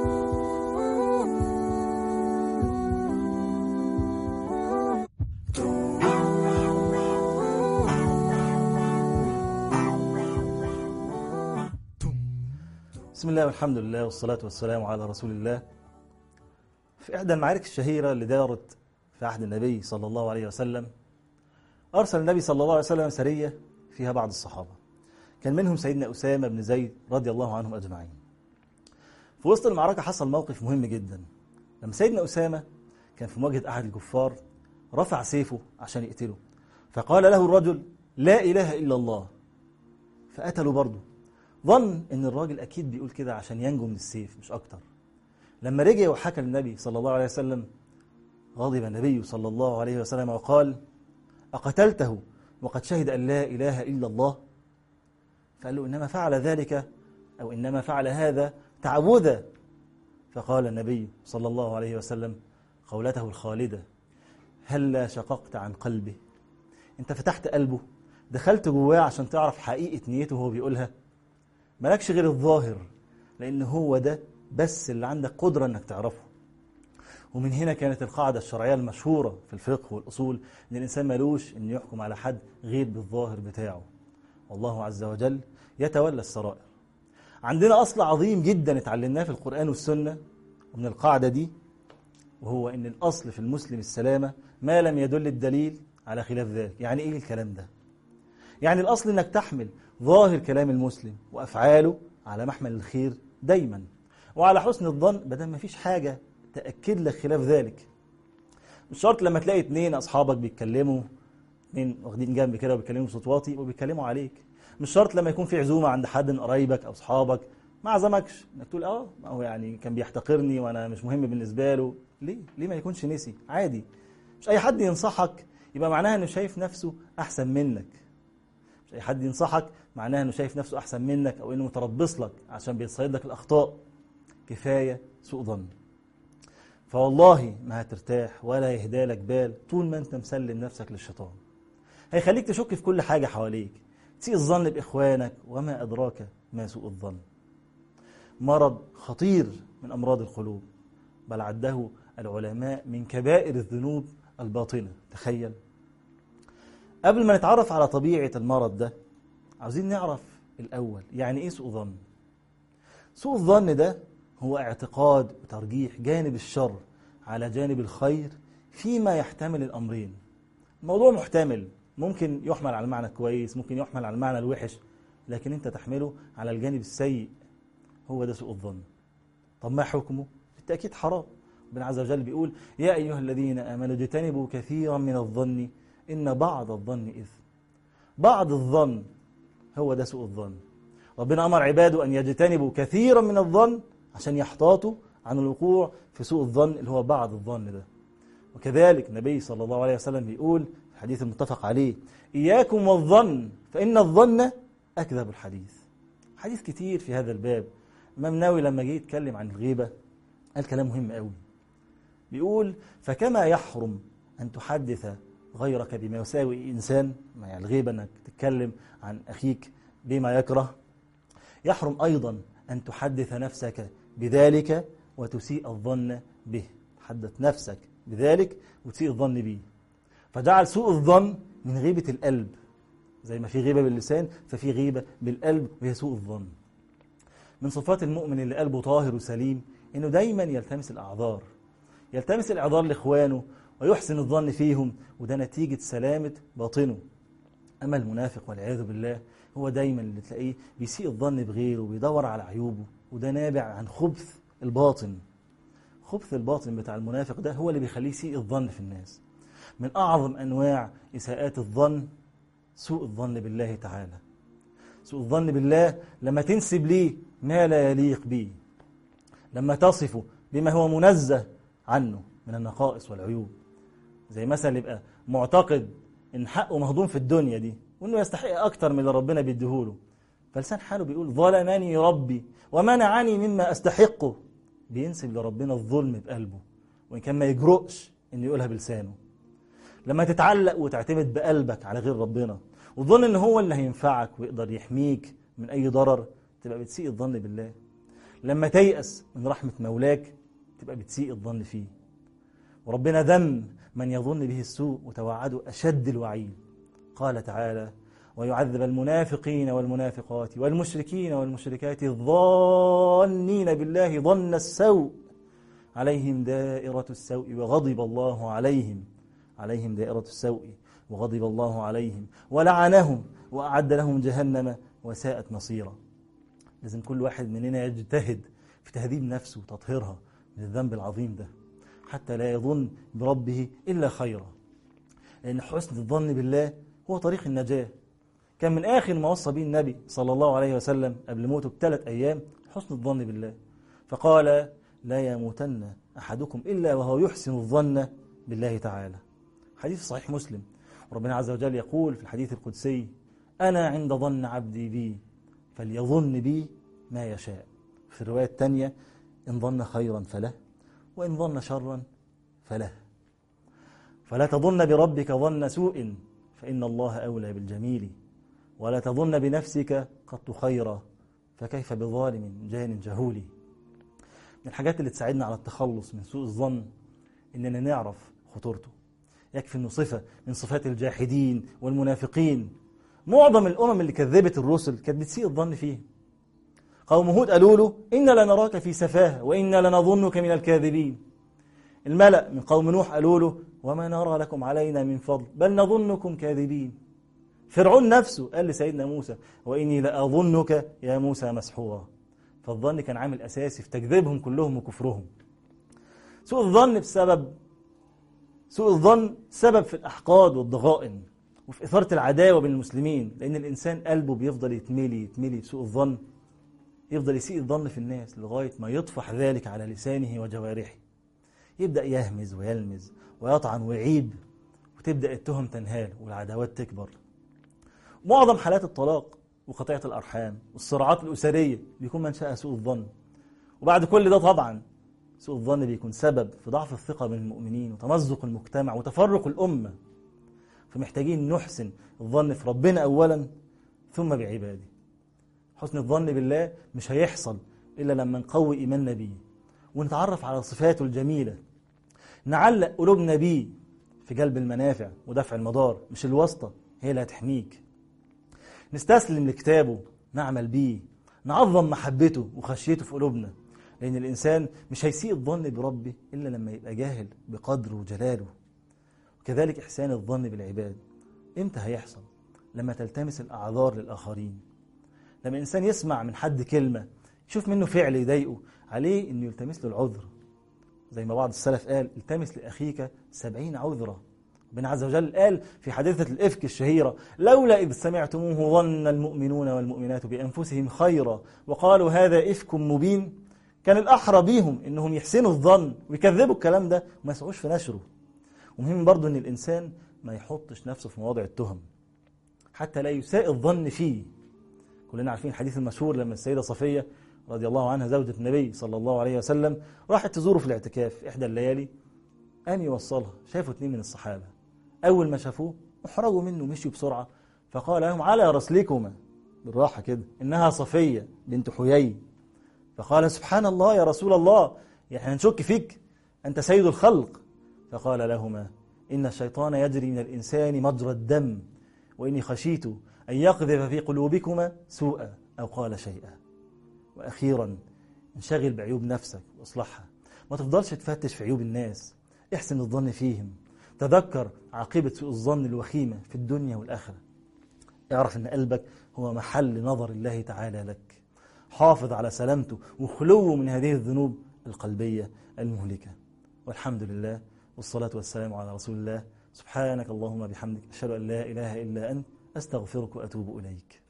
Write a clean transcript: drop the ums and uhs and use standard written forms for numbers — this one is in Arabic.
بسم الله والحمد لله والصلاة والسلام على رسول الله. في إحدى المعارك الشهيرة اللي دارت في عهد النبي صلى الله عليه وسلم، أرسل النبي صلى الله عليه وسلم سرية فيها بعض الصحابة، كان منهم سيدنا أسامة بن زيد رضي الله عنهم أجمعين. في وسط المعركة حصل موقف مهم جدا. لما سيدنا أسامة كان في مواجهة أحد الكفار رفع سيفه عشان يقتله، فقال له الرجل: لا إله إلا الله. فقتله برضه، ظن ان الراجل اكيد بيقول كده عشان ينجو من السيف مش اكتر. لما رجع وحكى للنبي صلى الله عليه وسلم غضب النبي صلى الله عليه وسلم وقال: اقتلته وقد شهد ان لا اله الا الله؟ فقال له: انما فعل ذلك او انما فعل هذا تعوذا. فقال النبي صلى الله عليه وسلم قولته الخالده: هلا شققت عن قلبه؟ انت فتحت قلبه، دخلت جواه عشان تعرف حقيقه نيته وهو بيقولها. مالكش غير الظاهر، لأن هو ده بس اللي عندك قدرة أنك تعرفه. ومن هنا كانت القاعدة الشرعية المشهورة في الفقه والأصول أن الإنسان ملوش أن يحكم على حد غير بالظاهر بتاعه، والله عز وجل يتولى السرائر. عندنا أصل عظيم جدا اتعلمناه في القرآن والسنة ومن القاعدة دي، وهو أن الأصل في المسلم السلامة ما لم يدل الدليل على خلاف ذلك. يعني إيه الكلام ده؟ يعني الأصل أنك تحمل ظاهر كلام المسلم وأفعاله على محمل الخير دايما، وعلى حسن الظن بدل ما فيش حاجة تأكد لك خلاف ذلك. مش شرط لما تلاقي اتنين أصحابك بيتكلموا، اتنين واخدين جنب كده وبيتكلموا بصوت واطي وبيتكلموا عليك، مش شرط لما يكون في عزومة عند حد من قرايبك أو أصحابك ما عزمكش انك تقول ما هو يعني كان بيحتقرني وأنا مش مهم بالنسبة له. ليه ما يكونش نسي؟ عادي. مش أي حد ينصحك يبقى معناها إنه شايف نفسه أحسن منك. مش أي حد ينصحك معناها إنه شايف نفسه أحسن منك أو إنه متربص لك عشان بيتصيد لك الأخطاء. كفاية سوء ظن. فوالله ما هترتاح ولا يهدى لك بال طول ما أنت مسلم نفسك للشيطان. هيخليك تشك في كل حاجة حواليك، تسيء الظن بإخوانك، وما أدراك ما سوء الظن. مرض خطير من أمراض القلوب، بل عده العلماء من كبائر الذنوب الباطنة. تخيل. قبل ما نتعرف على طبيعة المرض ده، عاوزين نعرف الأول يعني إيه سوء ظن. سوء الظن ده هو اعتقاد وترجيح جانب الشر على جانب الخير فيما يحتمل الأمرين. الموضوع محتمل، ممكن يحمل على المعنى الكويس، ممكن يحمل على المعنى الوحش، لكن أنت تحمله على الجانب السيء. هو ده سوء الظن. طب ما حكمه؟ بالتأكيد حرام. ربنا عز وجل بيقول: يا أيها الذين آمنوا اجتنبوا كثيرا من الظن إن بعض الظن إثم. بعض الظن هو ده سوء الظن. ربنا أمر عباده أن يجتنبوا كثيرا من الظن عشان يحتاطوا عن الوقوع في سوء الظن اللي هو بعض الظن ده. وكذلك النبي صلى الله عليه وسلم بيقول في الحديث المتفق عليه: إياكم والظن فإن الظن أكذب الحديث. حديث كتير في هذا الباب. الإمام نووي لما جه يتكلم عن الغيبة قال كلام مهم قوي. بيقول: فكما يحرم أن تحدث غيرك بما يساوي إنسان، يعني الغيبة أنك تتكلم عن أخيك بما يكره، يحرم أيضا أن تحدث نفسك بذلك وتسيء الظن به. تحدث نفسك بذلك وتسيء الظن به. فجعل سوء الظن من غيبة القلب، زي ما في غيبة باللسان ففي غيبة بالقلب وهي سوء الظن. من صفات المؤمن اللي قلبه طاهر وسليم إنه دايما يلتمس الأعذار، يلتمس الإعذار لإخوانه ويحسن الظن فيهم، وده نتيجة سلامة باطنه. أما المنافق والعياذ بالله هو دايما اللي تلاقيه بيسيء الظن بغيره وبيدور على عيوبه، وده نابع عن خبث الباطن. خبث الباطن بتاع المنافق ده هو اللي بيخليه يسيء الظن في الناس. من أعظم أنواع إساءات الظن سوء الظن بالله تعالى. سوء الظن بالله لما تنسب ليه ما لا يليق به، لما تصفه بما هو منزه عنه من النقائص والعيوب. زي مثلا يبقى معتقد إن حقه مهضوم في الدنيا دي وإنه يستحق أكتر من اللي ربنا بيديهوله، فلسان حاله بيقول: ظلمني ربي ومنعني مما أستحقه. بينسب لربنا الظلم بقلبه، وإن كان ما يجرؤش إنه يقولها بلسانه. لما تتعلق وتعتمد بقلبك على غير ربنا وتظن إن هو اللي هينفعك ويقدر يحميك من أي ضرر، تبقى بتسيء الظن بالله. لما تيأس من رحمة مولاك تبقى بتسيء الظن فيه. وربنا ذم من يظن به السوء وتوعده أشد الوعيد. قال تعالى: ويعذب المنافقين والمنافقات والمشركين والمشركات الظانين بالله ظن السوء عليهم دائرة السوء وغضب الله عليهم دائرة السوء وغضب الله عليهم ولعنهم وأعد لهم جهنم وساءت مصيرا. لازم كل واحد مننا يجتهد في تهذيب نفسه وتطهيرها من الذنب العظيم ده حتى لا يظن بربه إلا خيرا، لأن حسن الظن بالله هو طريق النجاة. كان من آخر ما وصى به النبي صلى الله عليه وسلم قبل موته ب3 أيام حسن الظن بالله، فقال: لا يموتن أحدكم إلا وهو يحسن الظن بالله تعالى. حديث صحيح مسلم. وربنا عز وجل يقول في الحديث القدسي: أنا عند ظن عبدي بي فليظن بي ما يشاء. في الرواية الثانية: إن ظن خيرا فله وإن ظن شرا فله. فلا تظن بربك ظن سوء فإن الله أولى بالجميل، ولا تظن بنفسك قط خيرا فكيف بظالم جان جهول. من الحاجات اللي تساعدنا على التخلص من سوء الظن إننا نعرف خطورته. يكفي إنه صفة من صفات الجاحدين والمنافقين. معظم الأمم اللي كذبت الرسل كانت بتسيء الظن فيه. قوم هود قالوا له: إنا لنراك في سفاهة وإنا لنظنك من الكاذبين. الملأ من قوم نوح قالوا له: وما نرى لكم علينا من فضل بل نظنكم كاذبين. فرعون نفسه قال لسيدنا موسى: وإني لأظنك يا موسى مسحورا. فالظن كان عامل أساسي في تكذيبهم كلهم وكفرهم. سوء الظن سبب في الأحقاد والضغائن وفي إثارة العداوة بين المسلمين، لأن الإنسان قلبه بيفضل يتملي بسوء الظن، يفضل يسيء الظن في الناس لغاية ما يطفح ذلك على لسانه وجوارحه، يبدأ يهمز ويلمز ويطعن ويعيب، وتبدأ التهم تنهال والعداوات تكبر. معظم حالات الطلاق وقطيعة الأرحام والصراعات الأسرية بيكون منشأها سوء الظن. وبعد كل ده طبعا سوء الظن بيكون سبب في ضعف الثقة بين المؤمنين وتمزق المجتمع وتفرق الأمة. فمحتاجين نحسن الظن في ربنا أولا ثم بعباده. حسن الظن بالله مش هيحصل إلا لما نقوي إيماننا بيه ونتعرف على صفاته الجميلة، نعلق قلوبنا بيه في جلب المنافع ودفع المضار، مش الواسطة هي اللي هتحميك. نستسلم لكتابه، نعمل بيه، نعظم محبته وخشيته في قلوبنا، لأن الإنسان مش هيسيء الظن بربه إلا لما يبقى جاهل بقدره وجلاله. وكذلك إحسان الظن بالعباد إمتى هيحصل؟ لما تلتمس الأعذار للآخرين. لما الإنسان يسمع من حد كلمة يشوف منه فعل يضايقه، عليه إنه يلتمس له العذر. زي ما بعض السلف قال: التمس لأخيك 70 عذرا. ربنا عز وجل قال في حادثة الإفك الشهيرة: لولا إذ سمعتموه ظن المؤمنون والمؤمنات بأنفسهم خيرا وقالوا هذا إفك مبين. كان الأحرى بيهم إنهم يحسنوا الظن ويكذبوا الكلام ده وما يسعوش في نشره. ومهم برضو إن الإنسان ما يحطش نفسه في مواضع التهم حتى لا يساء الظن فيه. كلنا عارفين الحديث المشهور لما السيدة صفية رضي الله عنها زوجة النبي صلى الله عليه وسلم راحت تزوره في الاعتكاف إحدى الليالي، قام يوصلها، شافوا 2 من الصحابة، أول ما شافوه احرجوا منه مشيوا بسرعة، فقال لهم: على رسلكما، بالراحة كده، إنها صفية بنت حيي. فقال: سبحان الله يا رسول الله، يعني هنشك فيك، أنت سيد الخلق. فقال لهما: إن الشيطان يجري من الإنسان مجرى الدم، وإني خشيت أن يقذف في قلوبكما سوءا أو قال شيئا. وأخيرا انشغل بعيوب نفسك وإصلاحها، ما تفضلش تفتش في عيوب الناس، احسن الظن فيهم. تذكر عاقبة سوء الظن الوخيمة في الدنيا والآخرة. اعرف أن قلبك هو محل نظر الله تعالى لك. حافظ على سلامته وخلوه من هذه الذنوب القلبية المهلكة. والحمد لله والصلاة والسلام على رسول الله. سبحانك اللهم بحمدك، أشهد أن لا إله إلا أنت، أستغفرك وأتوب إليك.